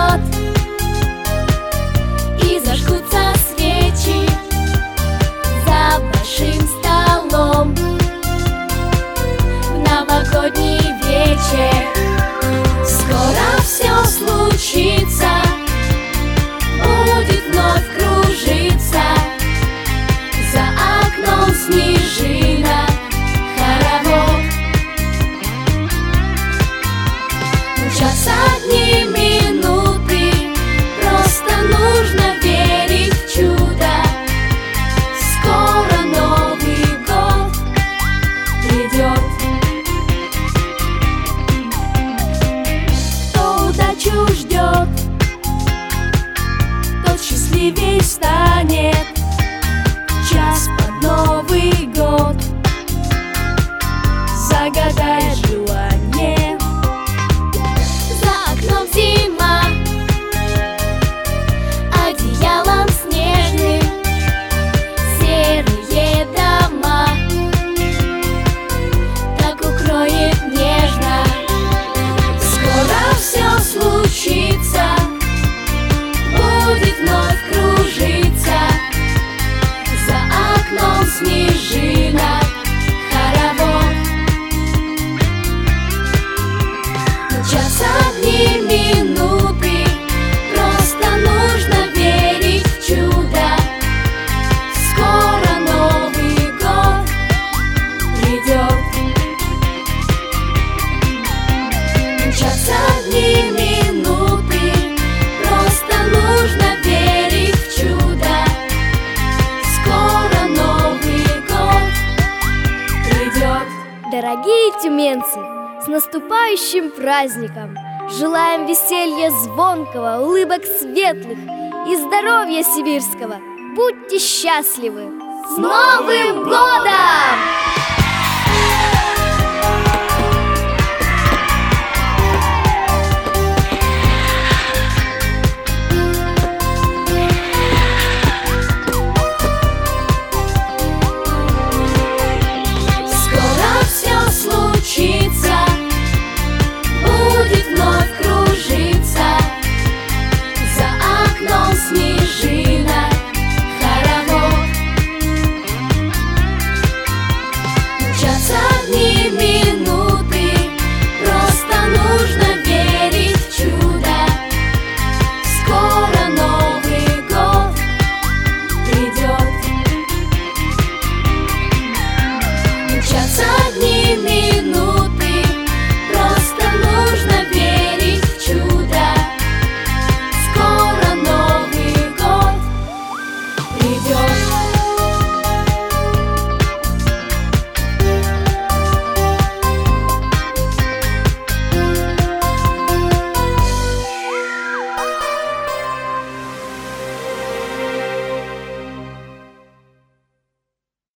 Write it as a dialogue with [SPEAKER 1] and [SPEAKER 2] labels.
[SPEAKER 1] придет, и зажгутся свечи за большим столом в новогодний вечер. Скоро все случится, будет вновь кружиться за окном снежинок хоровод. Мчатся дни, минуты, просто нужно верить в чудо. Скоро Новый год придет. Кто удачу ждет, тот счастливей станет в час под Новый год. Загадай желание. За окном зима, одеялом снежным серые дома так укроет нежно. Скоро все случится, будет вновь кружиться за окном снежинок хоровод. Мчатся дни, минуты, просто нужно верить в чудо. Скоро Новый год придет. Мчатся дни, минуты, просто нужно верить в чудо. Скоро Новый год придет.
[SPEAKER 2] Дорогие тюменцы, с наступающим праздником! Желаем веселья звонкого, улыбок светлых и здоровья сибирского! Будьте счастливы!
[SPEAKER 1] С Новым годом!